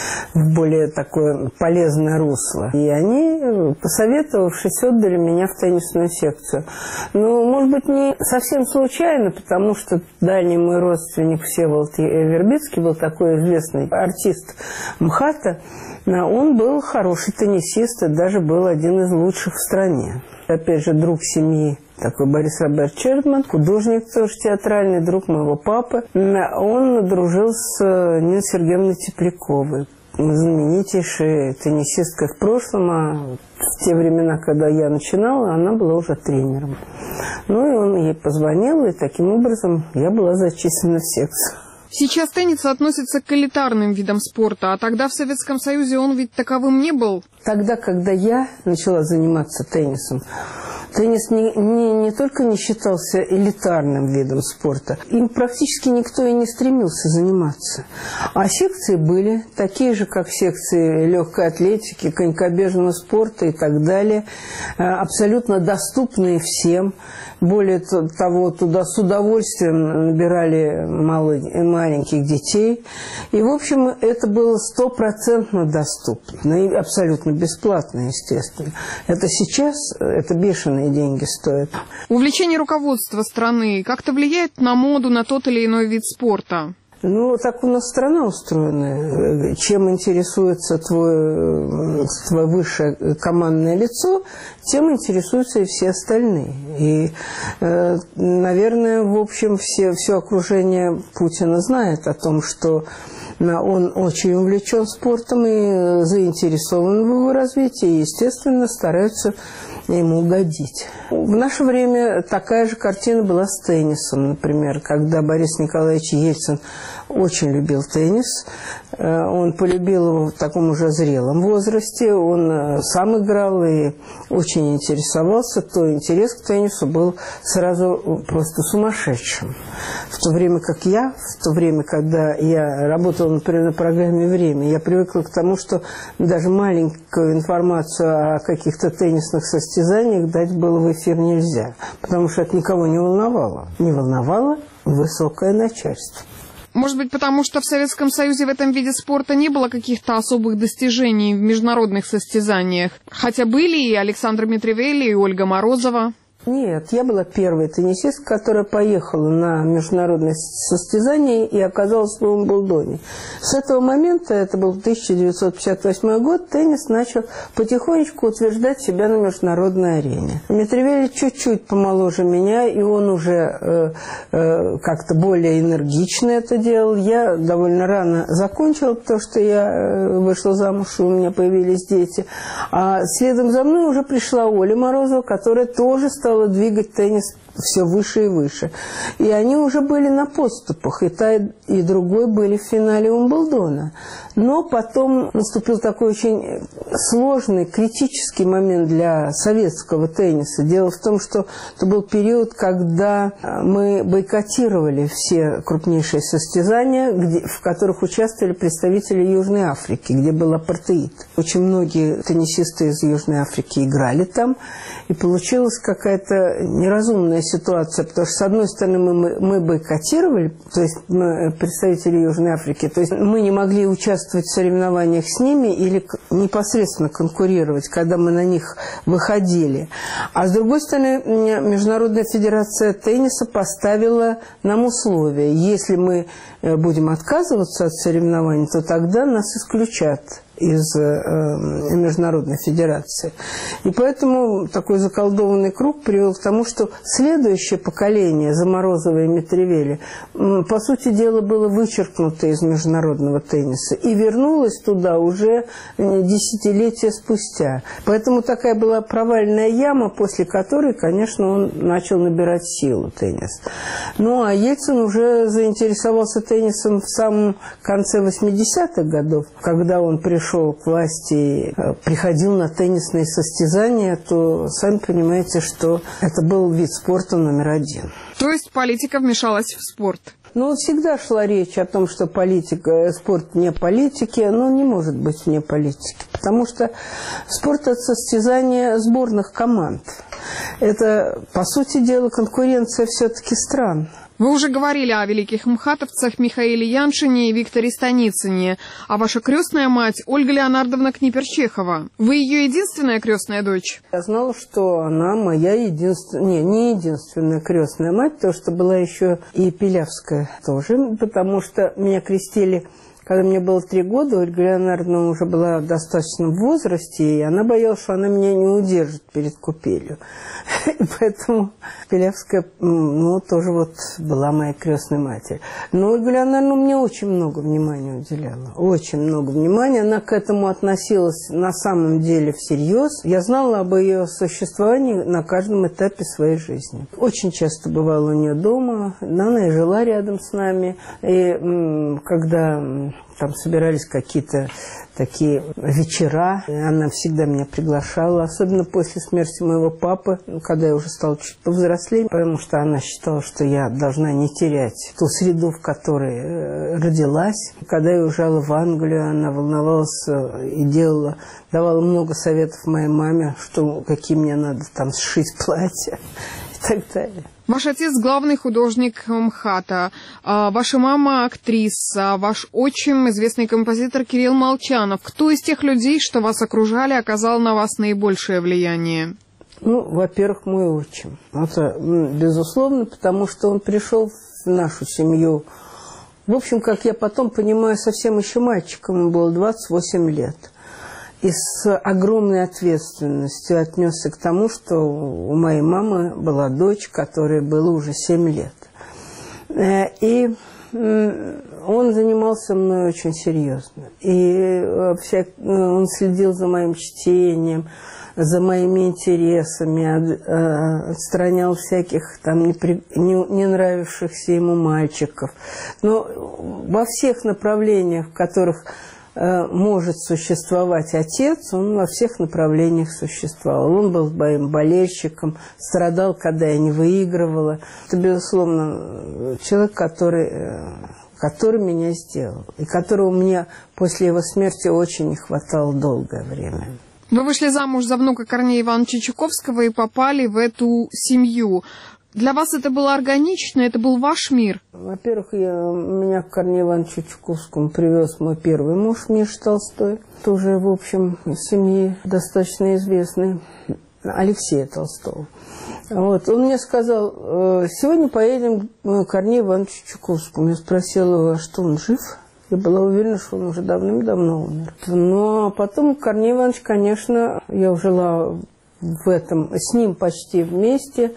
в более такое полезное русло. И они, посоветовавшись, отдали меня в теннисную секцию. Ну, может быть, не совсем случайно, потому что дальний мой родственник Всеволод Вербицкий был такой известный артист МХАТа. Он был хороший теннисист и даже был один из лучших в стране. Опять же, друг семьи, такой Борис Роберт Чердман, художник тоже театральный, друг моего папы. Он дружил с Ниной Сергеевной Тепляковой, знаменитейшей теннисисткой в прошлом, а в те времена, когда я начинала, она была уже тренером. Ну и он ей позвонил, и таким образом я была зачислена в секцию. Сейчас теннис относится к элитарным видам спорта, а тогда в Советском Союзе он ведь таковым не был. Тогда, когда я начала заниматься теннисом, теннис не, не, не только не считался элитарным видом спорта, им практически никто и не стремился заниматься. А секции были такие же, как секции легкой атлетики, конькобежного спорта и так далее, абсолютно доступные всем. Более того, туда с удовольствием набирали малых, маленьких детей. И, в общем, это было стопроцентно доступно и абсолютно бесплатно, естественно. Это сейчас, это бешеные деньги стоит. Увлечение руководства страны как-то влияет на моду на тот или иной вид спорта? Ну, так у нас страна устроена. Чем интересуется твое, твое высшее командное лицо, тем интересуются и все остальные. И, э, наверное, в общем, все, все окружение Путина знает о том, что Он очень увлечен спортом и заинтересован в его развитии, и, естественно, стараются ему угодить. В наше время такая же картина была с теннисом, например, когда Борис Николаевич Ельцин очень любил теннис. Он полюбил его в таком уже зрелом возрасте. Он сам играл и очень интересовался. То интерес к теннису был сразу просто сумасшедшим. В то время как я, в то время, когда я работала, например, на программе «Время», я привыкла к тому, что даже маленькую информацию о каких-то теннисных состязаниях дать было в эфир нельзя, потому что это никого не волновало. Не волновало высокое начальство. Может быть, потому что в Советском Союзе в этом виде спорта не было каких-то особых достижений в международных состязаниях? Хотя были и Александр Митревелли, и Ольга Морозова. Нет, я была первой теннисисткой, которая поехала на международное состязание и оказалась в Уимблдоне. С этого момента, это был тысяча девятьсот пятьдесят восьмой год, теннис начал потихонечку утверждать себя на международной арене. Митревелли чуть-чуть помоложе меня, и он уже э, э, как-то более энергично это делал. Я довольно рано закончила, потому что я э, вышла замуж, и у меня появились дети. А следом за мной уже пришла Оля Морозова, которая тоже стала двигать теннис все выше и выше. И они уже были на подступах, и та, и другой были в финале Уимблдона. Но потом наступил такой очень сложный, критический момент для советского тенниса. Дело в том, что это был период, когда мы бойкотировали все крупнейшие состязания, где, в которых участвовали представители Южной Африки, где был апартеид. Очень многие теннисисты из Южной Африки играли там, и получилась какая-то неразумная ситуация, потому что, с одной стороны, мы, мы бойкотировали, то есть мы, представители Южной Африки, то есть мы не могли участвовать в соревнованиях с ними или непосредственно конкурировать, когда мы на них выходили. А с другой стороны, Международная федерация тенниса поставила нам условия. Если мы будем отказываться от соревнований, то тогда нас исключат из э, Международной федерации. И поэтому такой заколдованный круг привел к тому, что следующее поколение за Морозова и Митревелли, э, по сути дела, было вычеркнуто из международного тенниса и вернулось туда уже десятилетия спустя. Поэтому такая была провальная яма, после которой, конечно, он начал набирать силу, теннис. Ну, а Ельцин уже заинтересовался теннисом в самом конце восьмидесятых годов, когда он пришел шел к власти, приходил на теннисные состязания, то сами понимаете, что это был вид спорта номер один. То есть политика вмешалась в спорт? Ну, всегда шла речь о том, что политика, спорт вне политики, но не может быть вне политики, потому что спорт – это состязание сборных команд. Это, по сути дела, конкуренция все-таки стран. Вы уже говорили о великих мхатовцах Михаиле Яншине и Викторе Станицыне, а ваша крестная мать Ольга Леонардовна Книпер-Чехова. Вы ее единственная крестная дочь? Я знала, что она моя единственная, не, не единственная крестная мать, потому что была еще и Пилявская тоже, потому что меня крестили, когда мне было три года, Ольга Леонардовна уже была в достаточном возрасте, и она боялась, что она меня не удержит перед купелью. И поэтому Пилявская, ну, тоже вот была моей крестной матерью. Но Ольга Леонардовна мне очень много внимания уделяла. Очень много внимания. Она к этому относилась на самом деле всерьез. Я знала об ее существовании на каждом этапе своей жизни. Очень часто бывала у нее дома. Она и жила рядом с нами. И когда там собирались какие-то такие вечера, она всегда меня приглашала, особенно после смерти моего папы, когда я уже стала чуть повзрослее, потому что она считала, что я должна не терять ту среду, в которой родилась. Когда я уезжала в Англию, она волновалась и делала, давала много советов моей маме, что, какие мне надо там сшить платья и так далее. Ваш отец – главный художник МХАТа, ваша мама – актриса, ваш отчим – известный композитор Кирилл Молчанов. Кто из тех людей, что вас окружали, оказал на вас наибольшее влияние? Ну, во-первых, мой отчим. Это, безусловно, потому что он пришел в нашу семью. В общем, как я потом понимаю, совсем еще мальчиком, ему было двадцать восемь лет. И с огромной ответственностью отнесся к тому, что у моей мамы была дочь, которой было уже семь лет. И он занимался мной очень серьезно. И вообще он следил за моим чтением, за моими интересами, отстранял всяких там не, не нравившихся ему мальчиков. Но во всех направлениях, в которых может существовать отец, он во всех направлениях существовал. Он был моим болельщиком, страдал, когда я не выигрывала. Это, безусловно, человек, который, который меня сделал, и которого мне после его смерти очень не хватало долгое время. Вы вышли замуж за внука Корнея Ивановича Чуковского и попали в эту семью. Для вас это было органично, это был ваш мир? Во-первых, я, меня к Корнею Ивановичу Чуковскому привез мой первый муж, Миша Толстой, тоже, в общем, из семьи достаточно известный, Алексея Толстого. Вот. Он мне сказал, сегодня поедем к Корнею Ивановичу Чуковскому. Я спросила его, а что, он жив? Я была уверена, что он уже давным-давно умер. Но потом Корней Иванович, конечно, я жила в этом, с ним почти вместе,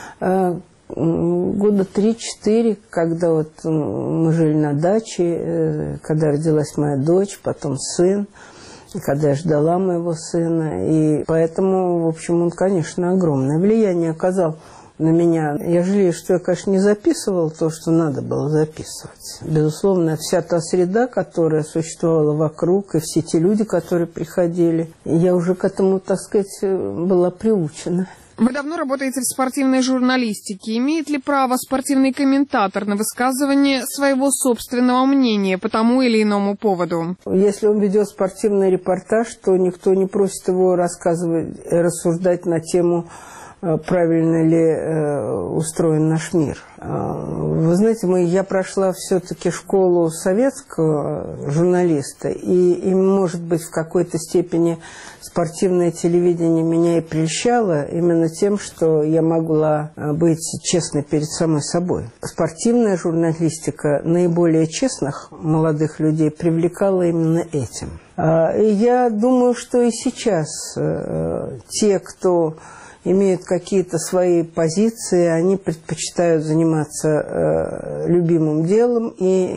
года три-четыре, когда вот мы жили на даче, когда родилась моя дочь, потом сын, когда я ждала моего сына. И поэтому, в общем, он, конечно, огромное влияние оказал на меня. Я жалею, что я, конечно, не записывала то, что надо было записывать. Безусловно, вся та среда, которая существовала вокруг, и все те люди, которые приходили, я уже к этому, так сказать, была приучена. Вы давно работаете в спортивной журналистике. Имеет ли право спортивный комментатор на высказывание своего собственного мнения по тому или иному поводу? Если он ведет спортивный репортаж, то никто не просит его рассказывать, рассуждать на тему, правильно ли устроен наш мир. Вы знаете, мы, я прошла все-таки школу советского журналиста, и, и, может быть, в какой-то степени спортивное телевидение меня и прельщало именно тем, что я могла быть честной перед самой собой. Спортивная журналистика наиболее честных молодых людей привлекала именно этим. И я думаю, что и сейчас те, кто имеют какие-то свои позиции, они предпочитают заниматься э, любимым делом и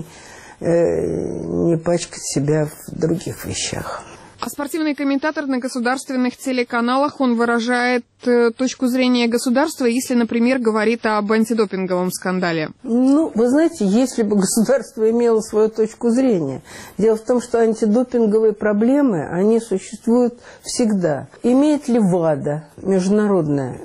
э, не пачкать себя в других вещах. А спортивный комментатор на государственных телеканалах, он выражает э, точку зрения государства, если, например, говорит об антидопинговом скандале? Ну, вы знаете, если бы государство имело свою точку зрения. Дело в том, что антидопинговые проблемы, они существуют всегда. Имеет ли ВАДА, Международная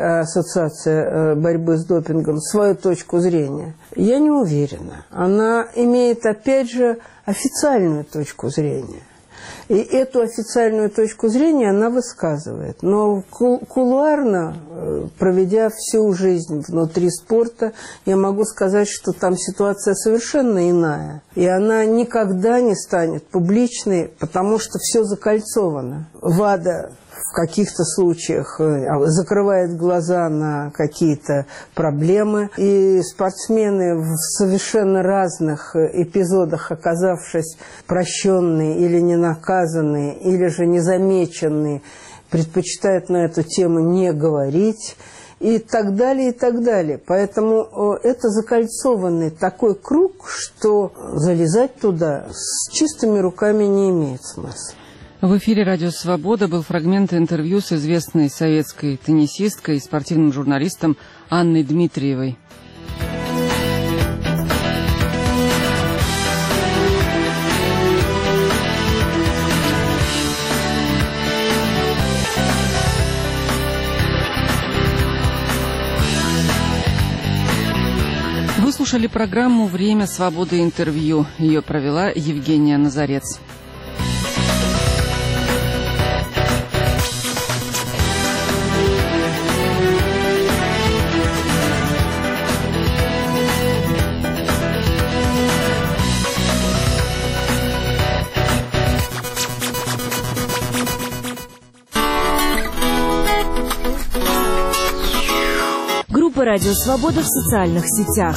ассоциация борьбы с допингом, свою точку зрения? Я не уверена. Она имеет, опять же, официальную точку зрения. И эту официальную точку зрения она высказывает. Но кулуарно, проведя всю жизнь внутри спорта, я могу сказать, что там ситуация совершенно иная. И она никогда не станет публичной, потому что все закольцовано. ВАДА в каких-то случаях закрывает глаза на какие-то проблемы. И спортсмены в совершенно разных эпизодах, оказавшись прощенные или не наказанные, или же незамеченные, предпочитают на эту тему не говорить. И так далее, и так далее. Поэтому это закольцованный такой круг, что залезать туда с чистыми руками не имеет смысла. В эфире «Радио Свобода» был фрагмент интервью с известной советской теннисисткой и спортивным журналистом Анной Дмитриевой. Вы слушали программу «Время свободы. Интервью». Ее провела Евгения Назарец. Группа «Радио Свобода» в социальных сетях.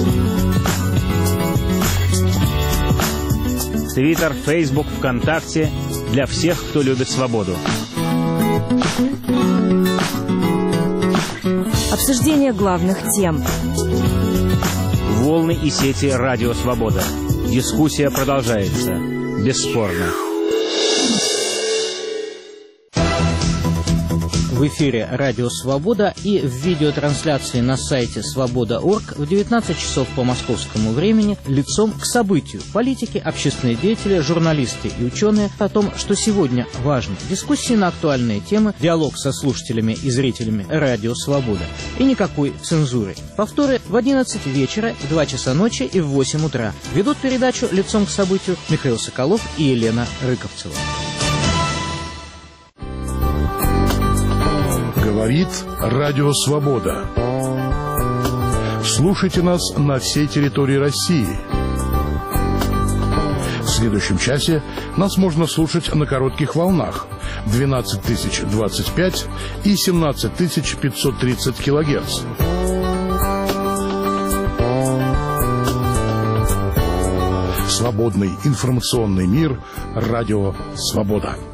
Твиттер, Фейсбук, ВКонтакте. Для всех, кто любит свободу. Обсуждение главных тем. волны и сети «Радио Свобода». Дискуссия продолжается. Бесспорно. В эфире «Радио Свобода» и в видеотрансляции на сайте свобода точка орг в девятнадцать часов по московскому времени лицом к событию. Политики, общественные деятели, журналисты и ученые о том, что сегодня важно. Дискуссии на актуальные темы, диалог со слушателями и зрителями «Радио Свобода». И никакой цензуры. Повторы в одиннадцать вечера, в два часа ночи и в восемь утра. Ведут передачу лицом к событию Михаил Соколов и Елена Рыковцева. Говорит Радио Свобода. Слушайте нас на всей территории России. В следующем часе нас можно слушать на коротких волнах двенадцать тысяч двадцать пять и семнадцать тысяч пятьсот тридцать килогерц. Свободный информационный мир. Радио Свобода.